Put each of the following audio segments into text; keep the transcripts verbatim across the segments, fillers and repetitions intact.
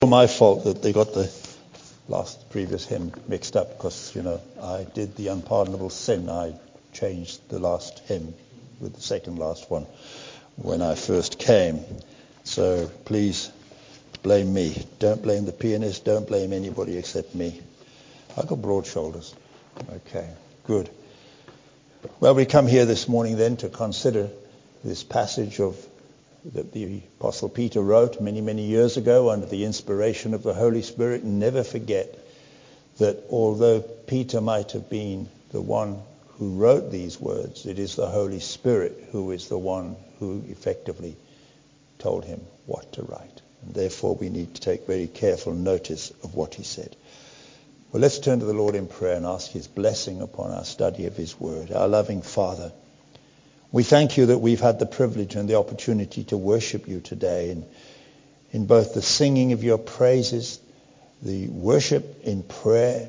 My fault that they got the last previous hymn mixed up because, you know, I did the unpardonable sin. I changed the last hymn with the second last one when I first came. So please blame me. Don't blame the pianist. Don't blame anybody except me. I've got broad shoulders. Okay, good. Well, we come here this morning then to consider this passage of that the Apostle Peter wrote many, many years ago under the inspiration of the Holy Spirit. And never forget that although Peter might have been the one who wrote these words, it is the Holy Spirit who is the one who effectively told him what to write. And therefore we need to take very careful notice of what he said. Well, let's turn to the Lord in prayer and ask his blessing upon our study of his word. Our loving Father, we thank you that we've had the privilege and the opportunity to worship you today in, in both the singing of your praises, the worship in prayer,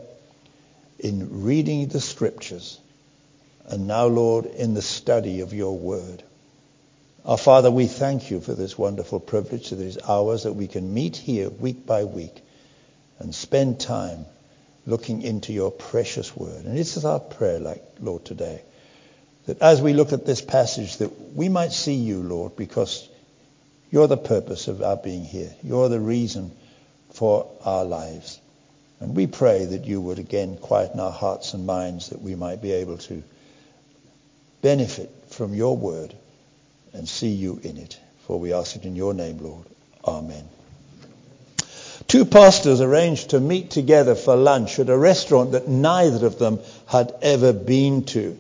in reading the scriptures, and now, Lord, in the study of your word. Our Father, we thank you for this wonderful privilege, that these hours that we can meet here week by week and spend time looking into your precious word. And this is our prayer, like, Lord, today, that as we look at this passage, that we might see you, Lord, because you're the purpose of our being here. You're the reason for our lives. And we pray that you would again quieten our hearts and minds, that we might be able to benefit from your word and see you in it. For we ask it in your name, Lord. Amen. Two pastors arranged to meet together for lunch at a restaurant that neither of them had ever been to.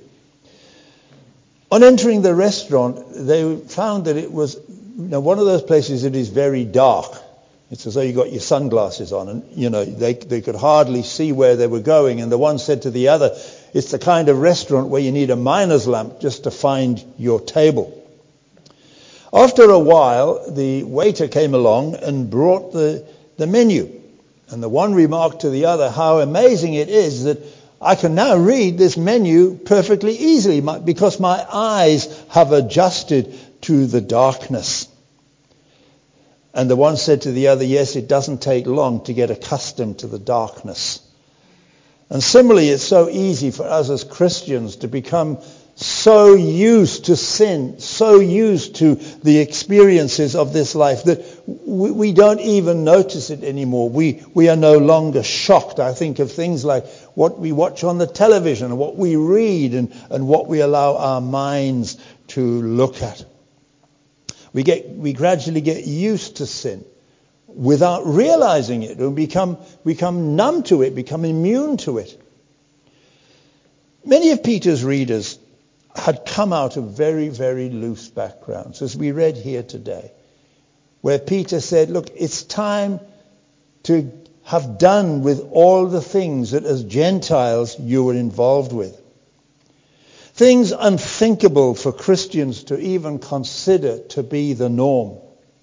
On entering the restaurant, they found that it was, you know, one of those places that is very dark. It's as though you got your sunglasses on, and, you know, they they could hardly see where they were going. And the one said to the other, it's the kind of restaurant where you need a miner's lamp just to find your table. After a while, the waiter came along and brought the, the menu. And the one remarked to the other how amazing it is that I can now read this menu perfectly easily because my eyes have adjusted to the darkness. And the one said to the other, yes, it doesn't take long to get accustomed to the darkness. And similarly, it's so easy for us as Christians to become so used to sin, so used to the experiences of this life that we, we don't even notice it anymore. We we are no longer shocked. I think of things like what we watch on the television, and what we read, and, and what we allow our minds to look at. We get we gradually get used to sin without realizing it, and become become numb to it, become immune to it. Many of Peter's readers had come out of very, very loose backgrounds, as we read here today, where Peter said, look, it's time to have done with all the things that as Gentiles you were involved with. Things unthinkable for Christians to even consider to be the norm.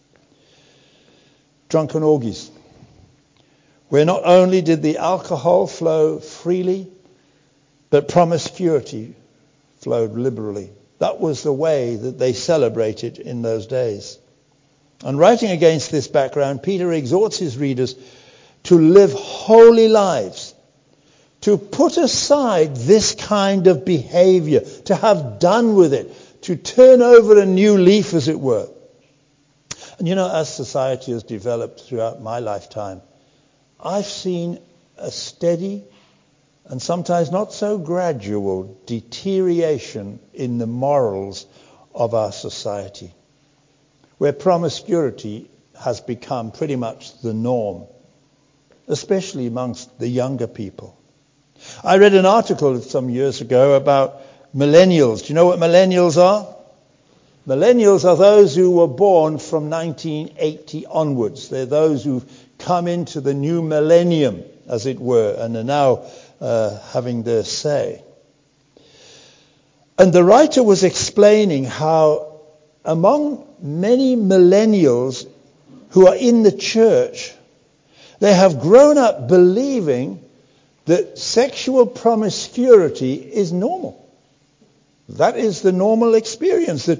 Drunken orgies, where not only did the alcohol flow freely, but promiscuity flowed liberally. That was the way that they celebrated in those days. And writing against this background, Peter exhorts his readers to live holy lives, to put aside this kind of behavior, to have done with it, to turn over a new leaf, as it were. And you know, as society has developed throughout my lifetime, I've seen a steady and sometimes not so gradual deterioration in the morals of our society, where promiscuity has become pretty much the norm, especially amongst the younger people. I read an article some years ago about millennials. Do you know what millennials are? Millennials are those who were born from nineteen eighty onwards. They're those who've come into the new millennium, as it were, and are now uh, having their say. And the writer was explaining how among many millennials who are in the church, they have grown up believing that sexual promiscuity is normal. That is the normal experience, that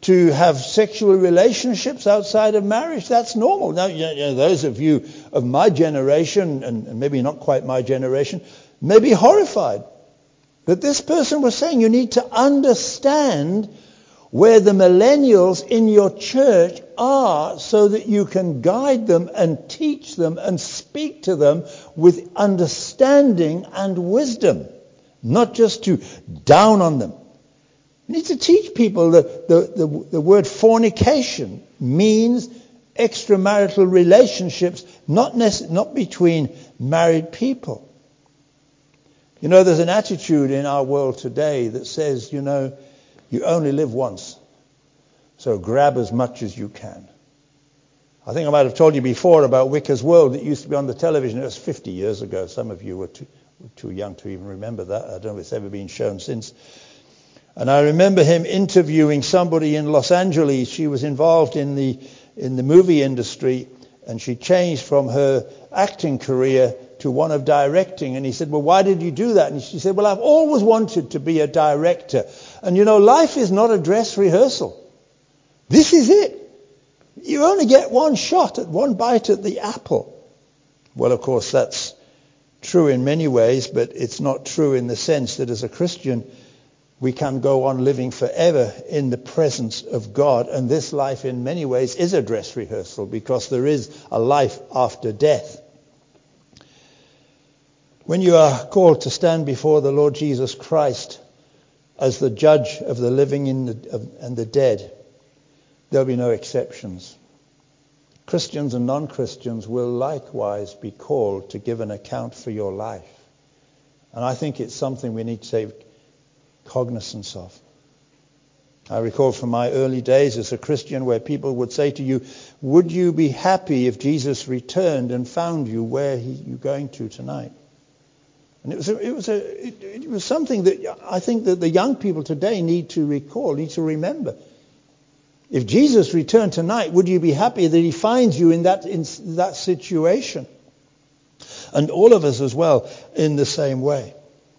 to have sexual relationships outside of marriage. That's normal. Now, you know, those of you of my generation, and maybe not quite my generation, may be horrified. But this person was saying you need to understand where the millennials in your church are so that you can guide them and teach them and speak to them with understanding and wisdom, not just to down on them. You need to teach people that the, the, the word fornication means extramarital relationships, not, nec- not between married people. You know, there's an attitude in our world today that says, you know, you only live once, so grab as much as you can. I think I might have told you before about Wicker's World. It used to be on the television. It was fifty years ago. Some of you were too, were too young to even remember that. I don't know if it's ever been shown since. And I remember him interviewing somebody in Los Angeles. She was involved in the in the movie industry, and she changed from her acting career to one of directing. And he said, well, why did you do that? And she said, well, I've always wanted to be a director. And you know, life is not a dress rehearsal. This is it. You only get one shot at one bite at the apple. Well, of course, that's true in many ways, but it's not true in the sense that as a Christian, we can go on living forever in the presence of God. And this life in many ways is a dress rehearsal because there is a life after death. When you are called to stand before the Lord Jesus Christ as the judge of the living and the, of, and the dead, there'll be no exceptions. Christians and non-Christians will likewise be called to give an account for your life. And I think it's something we need to take cognizance of. I recall from my early days as a Christian where people would say to you, would you be happy if Jesus returned and found you where he, you're going to tonight? And it was a, it was a, it, it was something that I think that the young people today need to recall, need to remember. If Jesus returned tonight, would you be happy that he finds you in that in that situation? And all of us as well in the same way.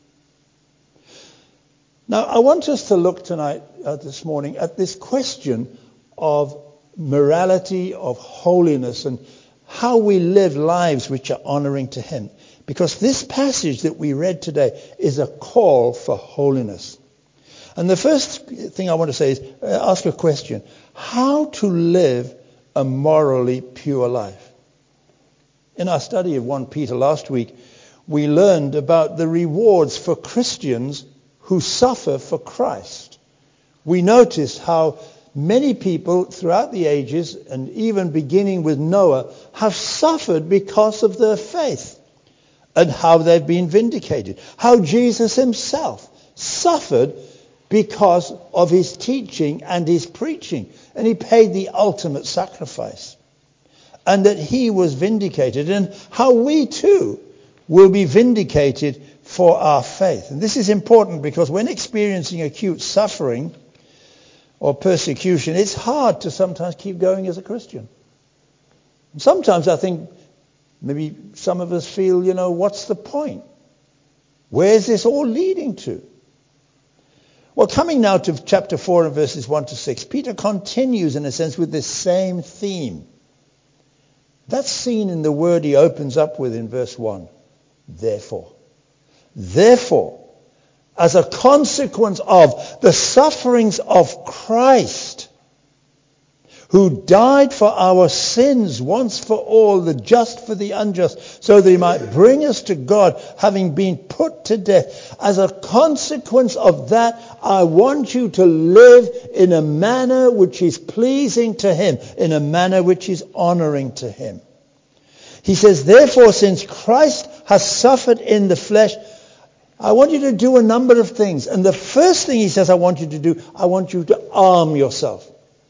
Now, I want us to look tonight, uh, this morning, at this question of morality, of holiness, and how we live lives which are honoring to him. Because this passage that we read today is a call for holiness. And the first thing I want to say is uh, ask a question. How to live a morally pure life? In our study of First Peter last week, we learned about the rewards for Christians who suffer for Christ. We noticed how many people throughout the ages, and even beginning with Noah, have suffered because of their faith, and how they've been vindicated. How Jesus himself suffered because of his teaching and his preaching, and he paid the ultimate sacrifice, and that he was vindicated, and how we too will be vindicated for our faith. And this is important because when experiencing acute suffering or persecution, it's hard to sometimes keep going as a Christian. And sometimes I think maybe some of us feel, you know, what's the point? Where's this all leading to? Well, coming now to chapter four and verses one to six, Peter continues in a sense with this same theme. That's seen in the word he opens up with in verse one. Therefore. Therefore, as a consequence of the sufferings of Christ, who died for our sins once for all, the just for the unjust, so that he might bring us to God, having been put to death. As a consequence of that, I want you to live in a manner which is pleasing to him, in a manner which is honoring to him. He says, therefore, since Christ has suffered in the flesh, I want you to do a number of things. And the first thing he says I want you to do, I want you to arm yourself.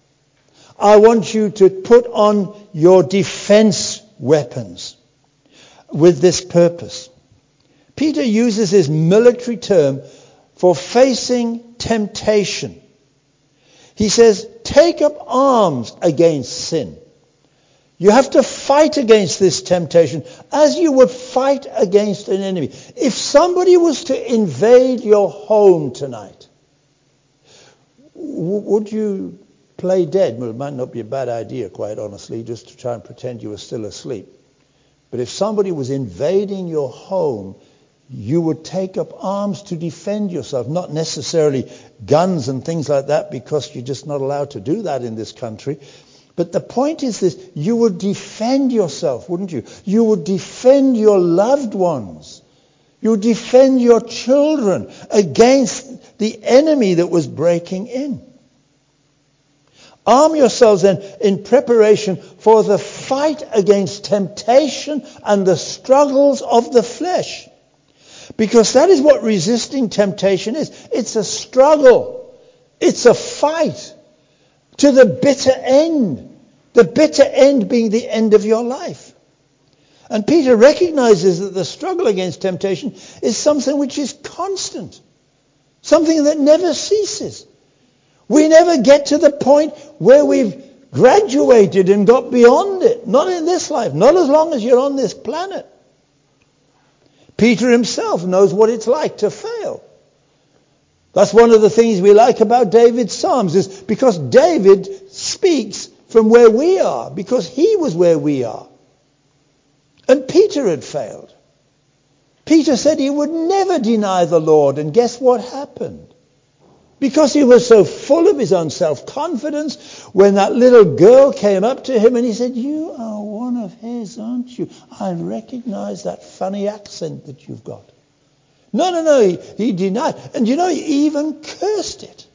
I want you to put on your defense weapons with this purpose. Peter uses his military term for facing temptation. He says, take up arms against sin. You have to fight against this temptation as you would fight against an enemy. If somebody was to invade your home tonight, w- would you play dead. Well, it might not be a bad idea, quite honestly, just to try and pretend you were still asleep. But if somebody was invading your home, you would take up arms to defend yourself, not necessarily guns and things like that, because you're just not allowed to do that in this country. But the point is this: you would defend yourself, wouldn't you? You would defend your loved ones. You would defend your children against the enemy that was breaking in. Arm yourselves then in preparation for the fight against temptation and the struggles of the flesh. Because that is what resisting temptation is. It's a struggle. It's a fight to the bitter end. The bitter end being the end of your life. And Peter recognizes that the struggle against temptation is something which is constant. Something that never ceases. We never get to the point where we've graduated and got beyond it. Not in this life. Not as long as you're on this planet. Peter himself knows what it's like to fail. That's one of the things we like about David's Psalms, is because David speaks from where we are, because he was where we are. And Peter had failed. Peter said he would never deny the Lord, and guess what happened? Because he was so full of his own self-confidence, when that little girl came up to him and he said, "You are one of his, aren't you? I recognize that funny accent that you've got." No, no, no, he, he denied. And you know, he even cursed it.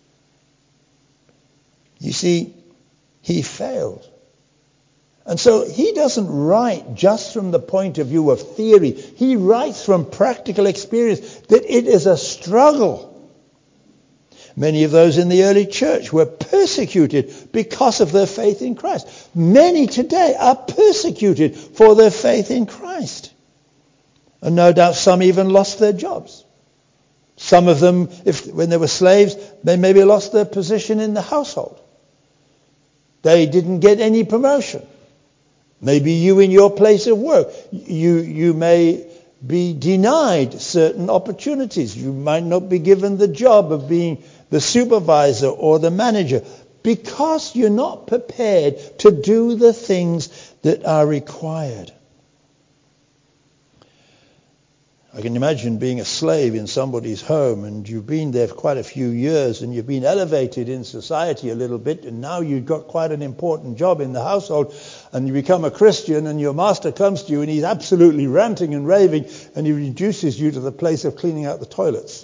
You see, he failed. And so he doesn't write just from the point of view of theory. He writes from practical experience that it is a struggle. Many of those in the early church were persecuted because of their faith in Christ. Many today are persecuted for their faith in Christ. And no doubt some even lost their jobs. Some of them, if when they were slaves, they maybe lost their position in the household. They didn't get any promotion. Maybe you in your place of work, you, you may be denied certain opportunities. You might not be given the job of being the supervisor or the manager because you're not prepared to do the things that are required. I can imagine being a slave in somebody's home, and you've been there for quite a few years, and you've been elevated in society a little bit, and now you've got quite an important job in the household, and you become a Christian, and your master comes to you, and he's absolutely ranting and raving, and he reduces you to the place of cleaning out the toilets.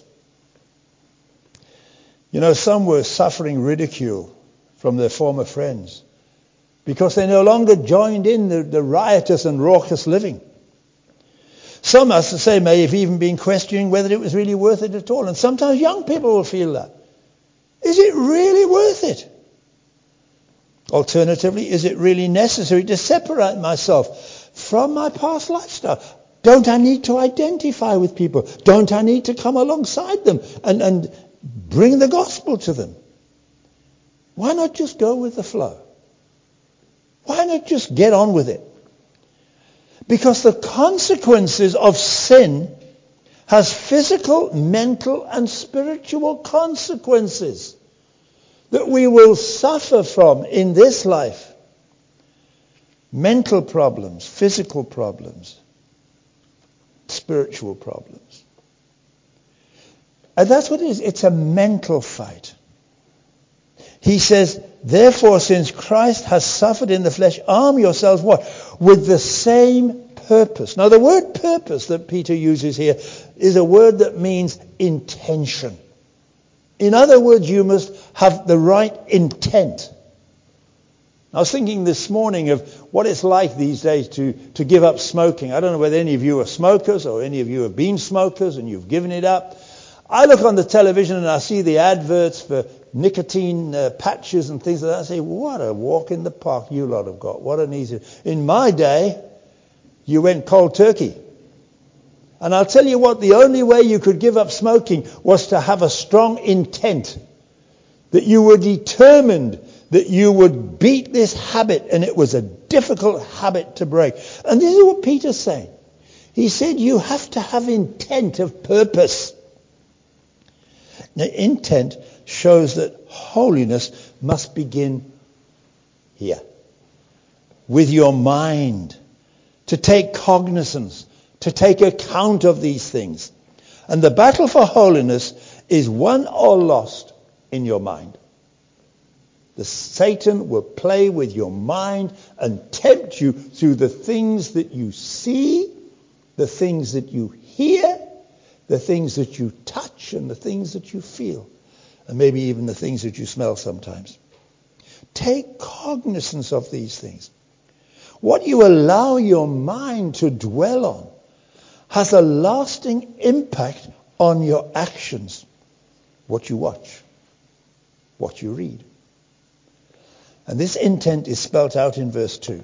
You know, some were suffering ridicule from their former friends because they no longer joined in the, the riotous and raucous living. Some, as I say, may have even been questioning whether it was really worth it at all. And sometimes young people will feel that. Is it really worth it? Alternatively, is it really necessary to separate myself from my past lifestyle? Don't I need to identify with people? Don't I need to come alongside them and, and bring the gospel to them? Why not just go with the flow? Why not just get on with it? Because the consequences of sin has physical, mental, and spiritual consequences that we will suffer from in this life. Mental problems, physical problems, spiritual problems. And that's what it is. It's a mental fight. He says, therefore, since Christ has suffered in the flesh, arm yourselves what? With the same purpose. Now, the word purpose that Peter uses here is a word that means intention. In other words, you must have the right intent. I was thinking this morning of what it's like these days to, to give up smoking. I don't know whether any of you are smokers or any of you have been smokers and you've given it up. I look on the television and I see the adverts for nicotine uh, patches and things like that. I say, what a walk in the park you lot have got. What an easy... In my day, you went cold turkey. And I'll tell you what, the only way you could give up smoking was to have a strong intent. That you were determined that you would beat this habit, and it was a difficult habit to break. And this is what Peter's saying. He said you have to have intent of purpose. Now, intent shows that holiness must begin here, with your mind, to take cognizance, to take account of these things. And the battle for holiness is won or lost in your mind. The Satan will play with your mind and tempt you through the things that you see, the things that you hear, the things that you touch, and the things that you feel, and maybe even the things that you smell sometimes. Take cognizance of these things. What you allow your mind to dwell on has a lasting impact on your actions. What you watch, what you read. And this intent is spelt out in verse two.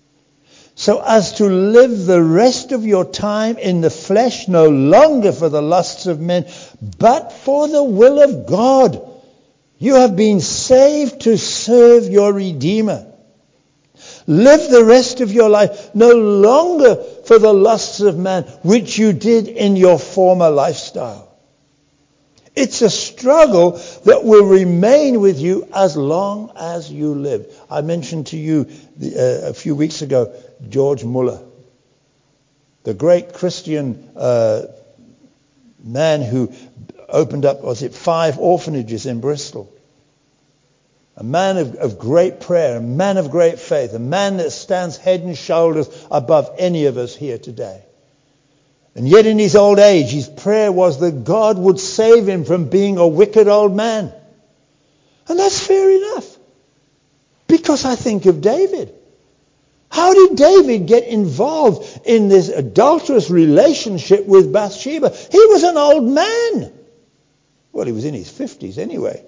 So as to live the rest of your time in the flesh, no longer for the lusts of men, but for the will of God. You have been saved to serve your Redeemer. Live the rest of your life no longer for the lusts of man, which you did in your former lifestyle. It's a struggle that will remain with you as long as you live. I mentioned to you the, uh, a few weeks ago, George Muller, the great Christian uh, man who opened up, was it five orphanages in Bristol. A man of, of great prayer, a man of great faith, a man that stands head and shoulders above any of us here today. And yet in his old age, his prayer was that God would save him from being a wicked old man. And that's fair enough. Because I think of David. How did David get involved in this adulterous relationship with Bathsheba? He was an old man. Well, he was in his fifties anyway.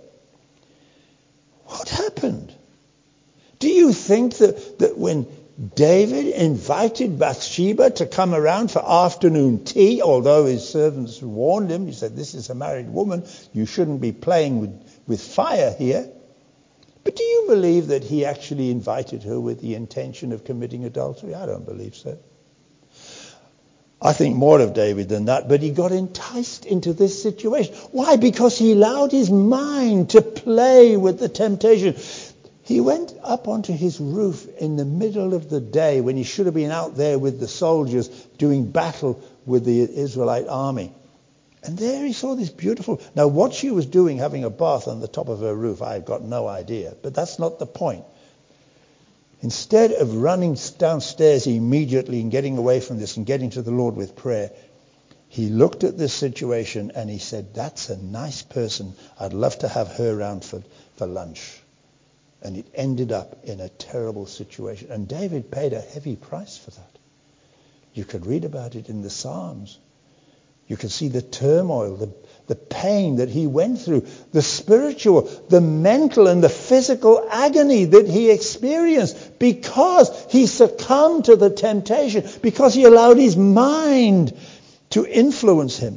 What happened? Do you think that, that when David invited Bathsheba to come around for afternoon tea, although his servants warned him, he said, this is a married woman, you shouldn't be playing with, with fire here. But do you believe that he actually invited her with the intention of committing adultery? I don't believe so. I think more of David than that, but he got enticed into this situation. Why? Because he allowed his mind to play with the temptation. He went up onto his roof in the middle of the day when he should have been out there with the soldiers doing battle with the Israelite army. And there he saw this beautiful... Now, what she was doing, having a bath on the top of her roof, I've got no idea. But that's not the point. Instead of running downstairs immediately and getting away from this and getting to the Lord with prayer, he looked at this situation and he said, that's a nice person. I'd love to have her around for, for lunch. And it ended up in a terrible situation. And David paid a heavy price for that. You could read about it in the Psalms. You can see the turmoil, the, the pain that he went through, the spiritual, the mental and the physical agony that he experienced because he succumbed to the temptation, because he allowed his mind to influence him.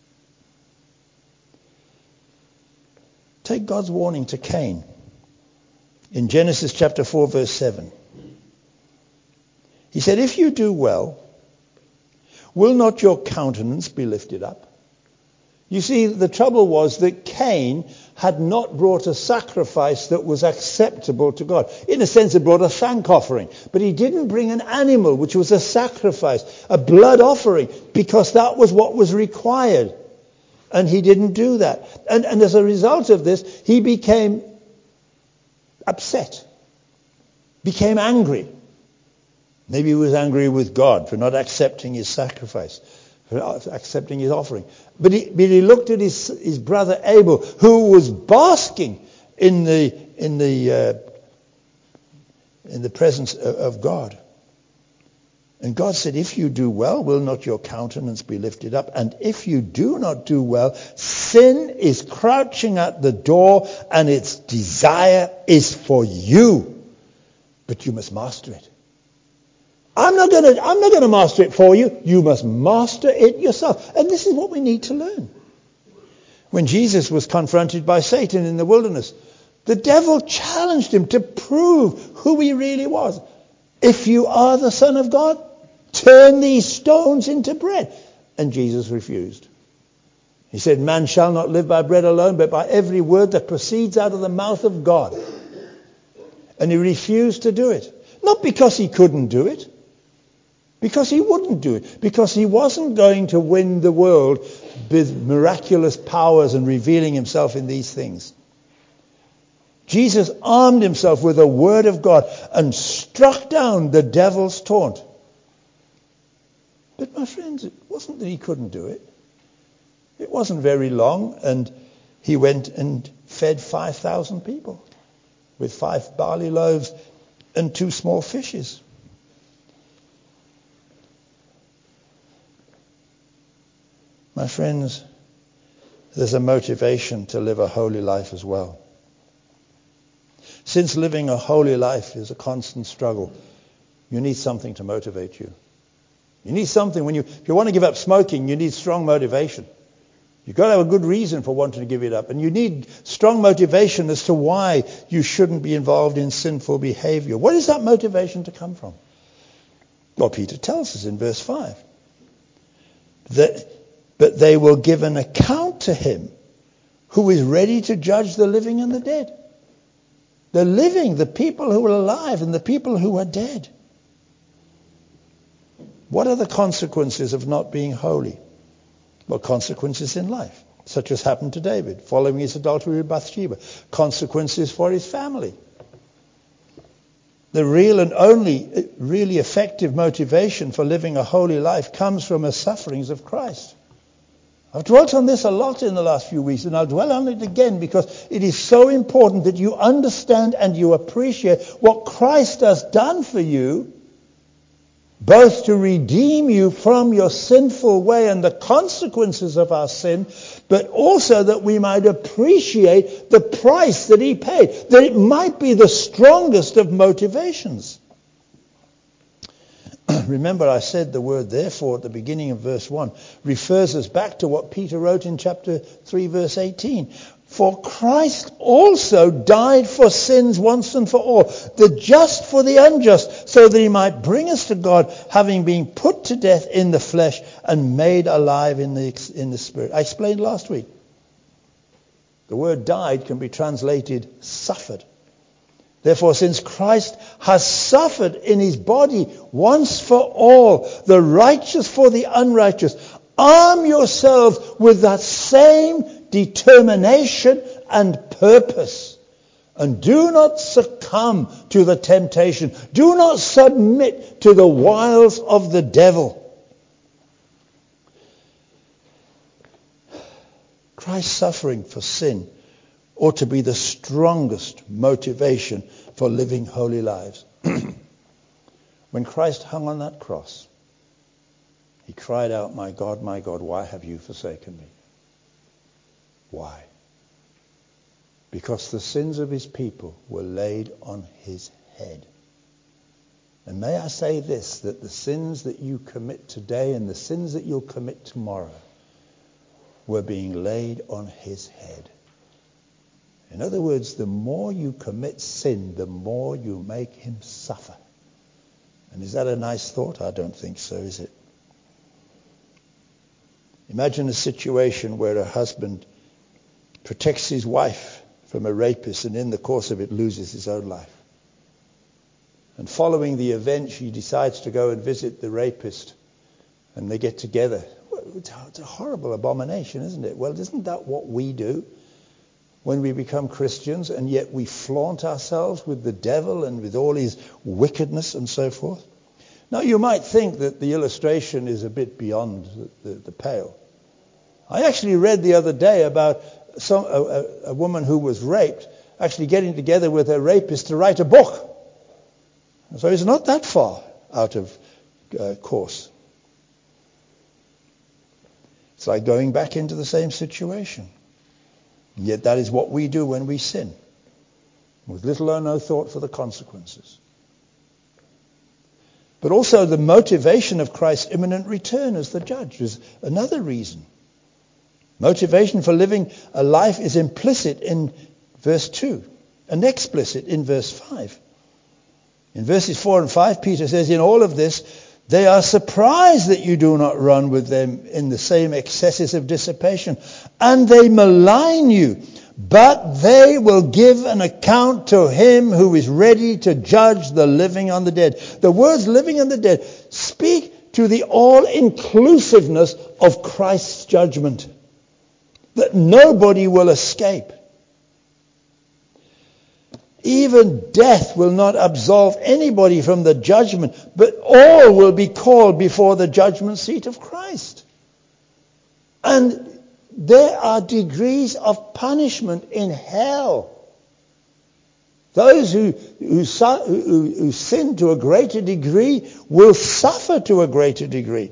Take God's warning to Cain in Genesis chapter four, verse seven. He said, if you do well, will not your countenance be lifted up? You see, the trouble was that Cain had not brought a sacrifice that was acceptable to God. In a sense, he brought a thank offering. But he didn't bring an animal, which was a sacrifice, a blood offering, because that was what was required. And he didn't do that. And, and as a result of this, he became upset, became angry. Maybe he was angry with God for not accepting his sacrifice, for not accepting his offering. But he, but he looked at his, his brother Abel, who was basking in the in the uh, in the presence of, of God. And God said, if you do well, will not your countenance be lifted up? And if you do not do well, sin is crouching at the door, and its desire is for you, but you must master it. I'm not going to I'm not going to master it for you. You must master it yourself. And this is what we need to learn. When Jesus was confronted by Satan in the wilderness, the devil challenged him to prove who he really was. If you are the Son of God, turn these stones into bread. And Jesus refused. He said, man shall not live by bread alone, but by every word that proceeds out of the mouth of God. And he refused to do it. Not because he couldn't do it, because he wouldn't do it, because he wasn't going to win the world with miraculous powers and revealing himself in these things. Jesus armed himself with the word of God and struck down the devil's taunt. But my friends, it wasn't that he couldn't do it. It wasn't very long, and he went and fed five thousand people with five barley loaves and two small fishes. My friends, there's a motivation to live a holy life as well. Since living a holy life is a constant struggle, you need something to motivate you. You need something. When you, if you want to give up smoking, you need strong motivation. You've got to have a good reason for wanting to give it up. And you need strong motivation as to why you shouldn't be involved in sinful behavior. Where is that motivation to come from? Well, Peter tells us in verse five. That, but they will give an account to him who is ready to judge the living and the dead. The living, the people who are alive, and the people who are dead. What are the consequences of not being holy? Well, consequences in life, such as happened to David, following his adultery with Bathsheba. Consequences for his family. The real and only really effective motivation for living a holy life comes from the sufferings of Christ. I've dwelt on this a lot in the last few weeks, and I'll dwell on it again because it is so important that you understand and you appreciate what Christ has done for you, both to redeem you from your sinful way and the consequences of our sin, but also that we might appreciate the price that he paid, that it might be the strongest of motivations. Remember, I said the word therefore at the beginning of verse one refers us back to what Peter wrote in chapter three, verse eighteen. For Christ also died for sins once and for all, the just for the unjust, so that he might bring us to God, having been put to death in the flesh and made alive in the, in the spirit. I explained last week. The word died can be translated suffered. Therefore, since Christ has suffered in his body once for all, the righteous for the unrighteous, arm yourselves with that same determination and purpose. And do not succumb to the temptation. Do not submit to the wiles of the devil. Christ's suffering for sin ought to be the strongest motivation for living holy lives. When Christ hung on that cross, he cried out, "My God, my God, why have you forsaken me?" Why? Because the sins of his people were laid on his head. And may I say this, that the sins that you commit today and the sins that you'll commit tomorrow were being laid on his head. In other words, the more you commit sin, the more you make him suffer. And is that a nice thought? I don't think so, is it? Imagine a situation where a husband protects his wife from a rapist and in the course of it loses his own life. And following the event, she decides to go and visit the rapist and they get together. It's a horrible abomination, isn't it? Well, isn't that what we do when we become Christians, and yet we flaunt ourselves with the devil and with all his wickedness and so forth? Now, you might think that the illustration is a bit beyond the, the, the pale. I actually read the other day about some, a, a woman who was raped actually getting together with her rapist to write a book. So it's not that far out of uh, course. It's like going back into the same situation. And yet that is what we do when we sin, with little or no thought for the consequences. But also the motivation of Christ's imminent return as the judge is another reason. Motivation for living a life is implicit in verse two and explicit in verse five. In verses four and five, Peter says, in all of this, They are surprised that you do not run with them in the same excesses of dissipation, and they malign you. But they will give an account to him who is ready to judge the living and the dead. The words living and the dead speak to the all-inclusiveness of Christ's judgment, that nobody will escape. Even death will not absolve anybody from the judgment, but all will be called before the judgment seat of Christ. And there are degrees of punishment in hell. Those who, who, who, who sin to a greater degree will suffer to a greater degree.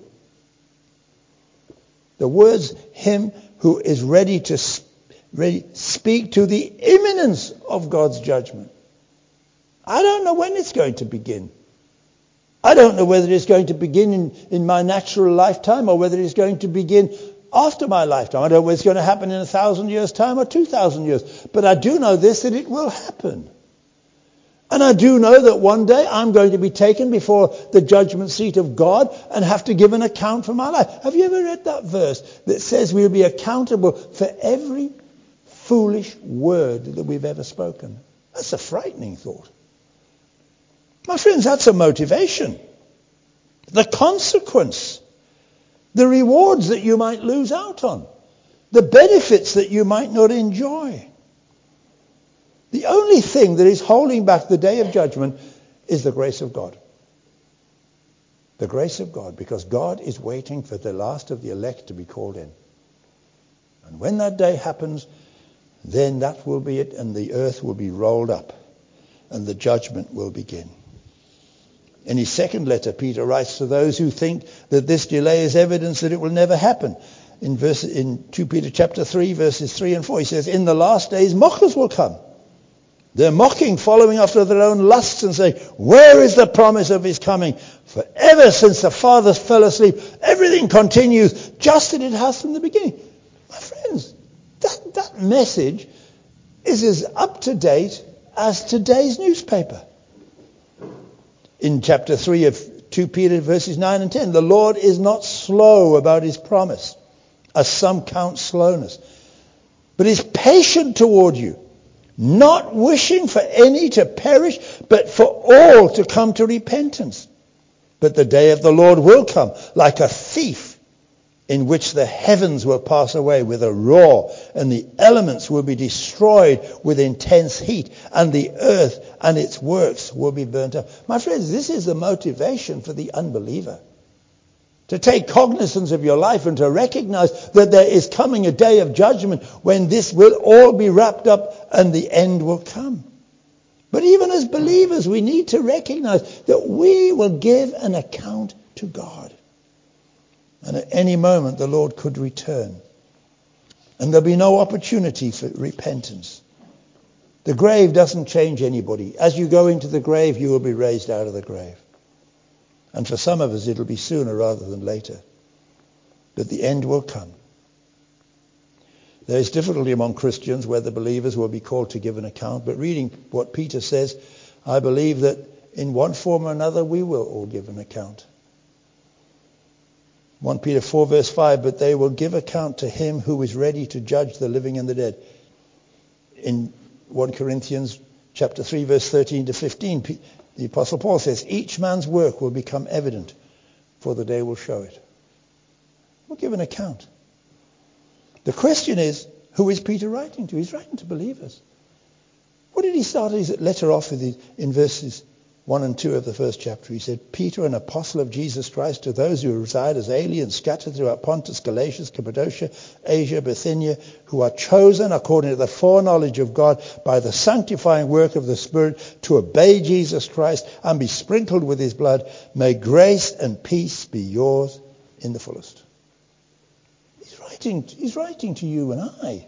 The words, him who is ready to ready, speak to the imminence of God's judgment. I don't know when it's going to begin. I don't know whether it's going to begin in, in my natural lifetime or whether it's going to begin after my lifetime. I don't know whether it's going to happen in a thousand years' time or two thousand years. But I do know this, that it will happen. And I do know that one day I'm going to be taken before the judgment seat of God and have to give an account for my life. Have you ever read that verse that says we'll be accountable for every foolish word that we've ever spoken? That's a frightening thought. My friends, that's a motivation. The consequence. The rewards that you might lose out on. The benefits that you might not enjoy. The only thing that is holding back the day of judgment is the grace of God. The grace of God, because God is waiting for the last of the elect to be called in. And when that day happens, then that will be it, and the earth will be rolled up, and the judgment will begin. In his second letter, Peter writes to those who think that this delay is evidence that it will never happen. In verse, in Second Peter chapter three, verses three and four, he says, in the last days mockers will come. They're mocking, following after their own lusts and saying, where is the promise of his coming? For ever since the fathers fell asleep, everything continues just as it has from the beginning. My friends, that, that message is as up to date as today's newspaper. In chapter three of Second Peter verses nine and ten, the Lord is not slow about his promise, as some count slowness, but is patient toward you, not wishing for any to perish, but for all to come to repentance. But the day of the Lord will come like a thief, in which the heavens will pass away with a roar, and the elements will be destroyed with intense heat, and the earth and its works will be burnt up. My friends, this is the motivation for the unbeliever. To take cognizance of your life and to recognize that there is coming a day of judgment when this will all be wrapped up and the end will come. But even as believers, we need to recognize that we will give an account to God. And at any moment the Lord could return. And there'll be no opportunity for repentance. The grave doesn't change anybody. As you go into the grave, you will be raised out of the grave. And for some of us, it'll be sooner rather than later. But the end will come. There is difficulty among Christians whether believers will be called to give an account. But reading what Peter says, I believe that in one form or another we will all give an account. First Peter four verse five, but they will give account to him who is ready to judge the living and the dead. In First Corinthians chapter three verse thirteen to fifteen, the Apostle Paul says, each man's work will become evident, for the day will show it. We'll give an account. The question is, who is Peter writing to? He's writing to believers. What did he start his letter off with in verses one and two of the first chapter? He said, Peter, an apostle of Jesus Christ, to those who reside as aliens scattered throughout Pontus, Galatia, Cappadocia, Asia, Bithynia, who are chosen according to the foreknowledge of God by the sanctifying work of the Spirit to obey Jesus Christ and be sprinkled with his blood, may grace and peace be yours in the fullest. He's writing, he's writing to you and I.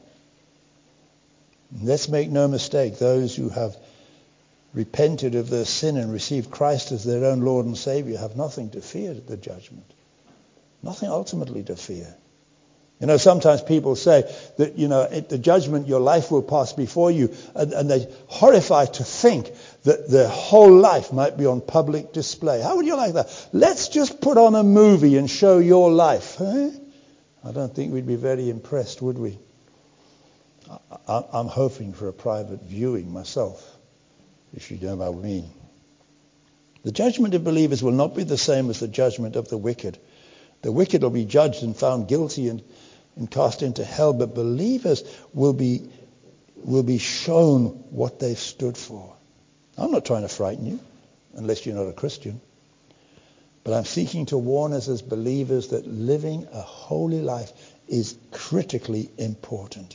Let's make no mistake, those who have repented of their sin and received Christ as their own Lord and Savior have nothing to fear at the judgment. Nothing ultimately to fear. You know, sometimes people say that, you know, at the judgment, your life will pass before you, and, and they're horrified to think that their whole life might be on public display. How would you like that? Let's just put on a movie and show your life. Eh? I don't think we'd be very impressed, would we? I, I'm hoping for a private viewing myself, if you know what I mean. The judgment of believers will not be the same as the judgment of the wicked. The wicked will be judged and found guilty and, and cast into hell, but believers will be will be shown what they've stood for. I'm not trying to frighten you, unless you're not a Christian. But I'm seeking to warn us as believers that living a holy life is critically important.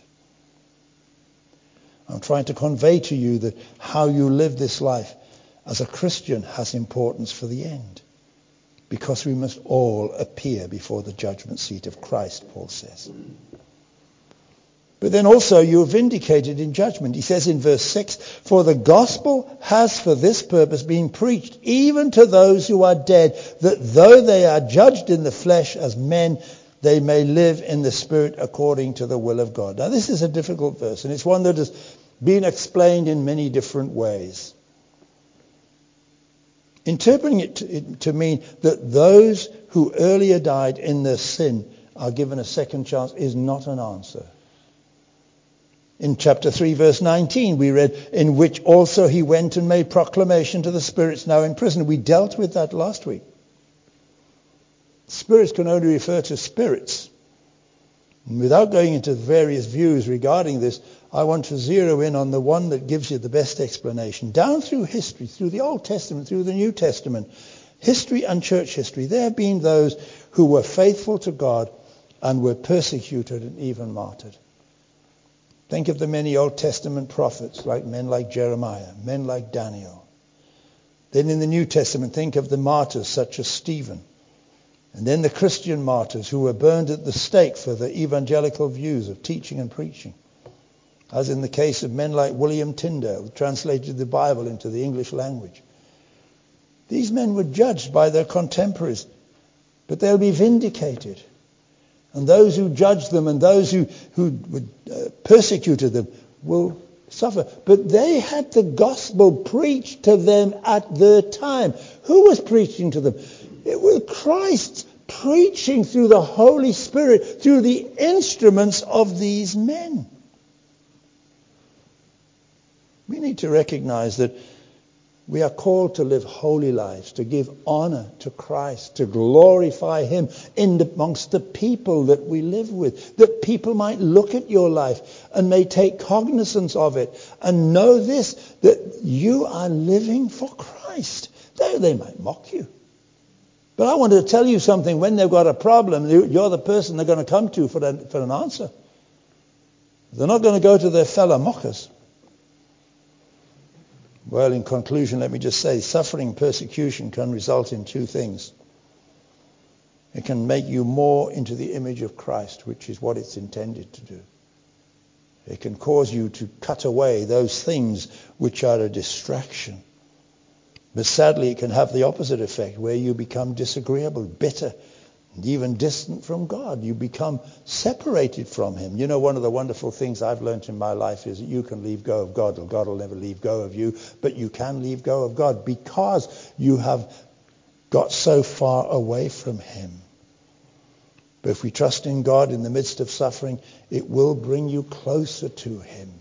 I'm trying to convey to you that how you live this life as a Christian has importance for the end. Because we must all appear before the judgment seat of Christ, Paul says. But then also you are vindicated in judgment. He says in verse six, for the gospel has for this purpose been preached even to those who are dead, that though they are judged in the flesh as men, they may live in the spirit according to the will of God. Now this is a difficult verse, and it's one that has been explained in many different ways. Interpreting it to, it to mean that those who earlier died in their sin are given a second chance is not an answer. In chapter three, verse nineteen, we read, in which also he went and made proclamation to the spirits now in prison. We dealt with that last week. Spirits can only refer to spirits. And without going into various views regarding this, I want to zero in on the one that gives you the best explanation. Down through history, through the Old Testament, through the New Testament, history and church history, there have been those who were faithful to God and were persecuted and even martyred. Think of the many Old Testament prophets, like men like Jeremiah, men like Daniel. Then in the New Testament, think of the martyrs such as Stephen. And then the Christian martyrs who were burned at the stake for their evangelical views of teaching and preaching. As in the case of men like William Tyndale, who translated the Bible into the English language. These men were judged by their contemporaries, but they'll be vindicated. And those who judged them and those who, who uh, persecuted them will suffer. But they had the gospel preached to them at their time. Who was preaching to them? It was Christ preaching through the Holy Spirit, through the instruments of these men. We need to recognize that we are called to live holy lives, to give honor to Christ, to glorify him in the, amongst the people that we live with, that people might look at your life and may take cognizance of it and know this, that you are living for Christ. They, they might mock you. But I want to tell you something. When they've got a problem, you're the person they're going to come to for, an, for an answer. They're not going to go to their fellow mockers. Well, in conclusion, let me just say, suffering and persecution can result in two things. It can make you more into the image of Christ, which is what it's intended to do. It can cause you to cut away those things which are a distraction. But sadly, it can have the opposite effect, where you become disagreeable, bitter, and even distant from God. You become separated from him. You know, one of the wonderful things I've learned in my life is that you can leave go of God, or God will never leave go of you. But you can leave go of God because you have got so far away from him. But if we trust in God in the midst of suffering, it will bring you closer to him.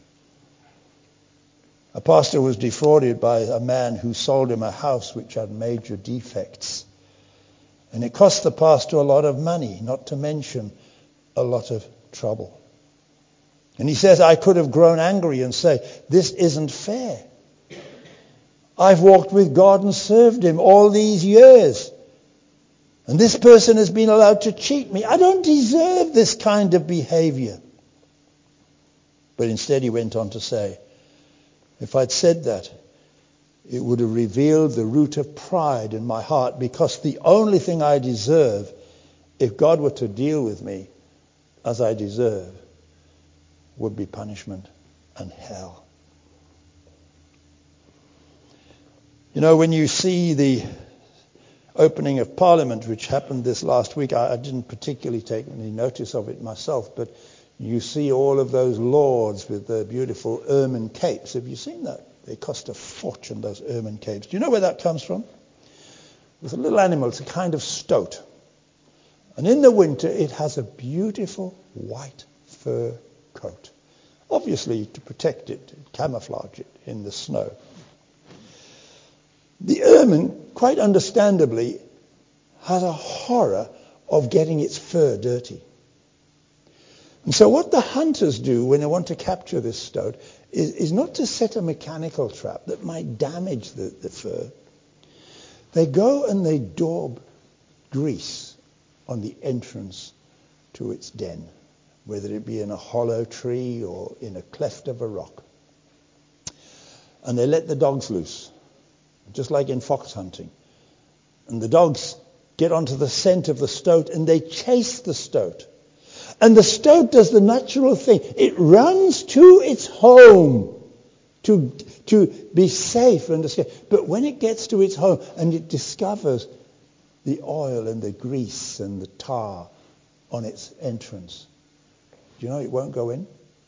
A pastor was defrauded by a man who sold him a house which had major defects. And it cost the pastor a lot of money, not to mention a lot of trouble. And he says, I could have grown angry and say, this isn't fair. I've walked with God and served him all these years. And this person has been allowed to cheat me. I don't deserve this kind of behavior. But instead he went on to say, if I'd said that, it would have revealed the root of pride in my heart, because the only thing I deserve, if God were to deal with me as I deserve, would be punishment and hell. You know, when you see the opening of Parliament, which happened this last week. I, I didn't particularly take any notice of it myself, but you see all of those lords with their beautiful ermine capes. Have you seen that? They cost a fortune, those ermine capes. Do you know where that comes from? It's a little animal. It's a kind of stoat. And in the winter, it has a beautiful white fur coat. Obviously, to protect it, camouflage it in the snow. The ermine, quite understandably, has a horror of getting its fur dirty. And so what the hunters do when they want to capture this stoat is, is not to set a mechanical trap that might damage the, the fur. They go and they daub grease on the entrance to its den, whether it be in a hollow tree or in a cleft of a rock. And they let the dogs loose, just like in fox hunting. And the dogs get onto the scent of the stoat and they chase the stoat. And the stoat does the natural thing. It runs to its home to, to be safe and escape. But when it gets to its home and it discovers the oil and the grease and the tar on its entrance, do you know it won't go in?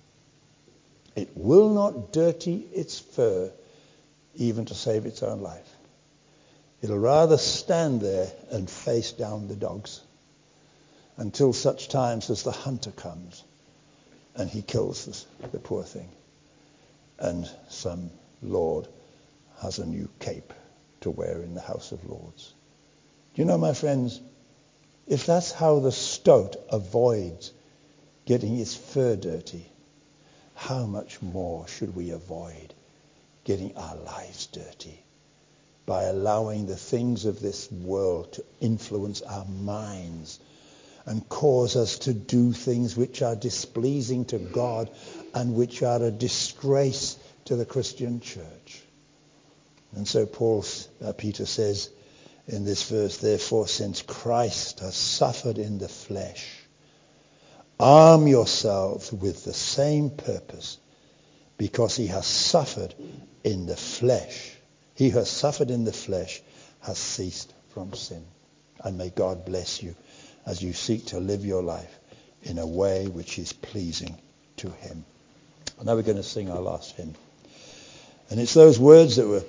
It will not dirty its fur even to save its own life. It'll rather stand there and face down the dogs until such times as the hunter comes and he kills this, the poor thing. And some lord has a new cape to wear in the House of Lords. Do you know, my friends, if that's how the stoat avoids getting its fur dirty, how much more should we avoid getting our lives dirty by allowing the things of this world to influence our minds and cause us to do things which are displeasing to God and which are a disgrace to the Christian church. And so Paul, uh, Peter says in this verse, therefore, since Christ has suffered in the flesh, arm yourselves with the same purpose, because he has suffered in the flesh. He who has suffered in the flesh has ceased from sin. And may God bless you as you seek to live your life in a way which is pleasing to him. And now we're going to sing our last hymn. And it's those words that were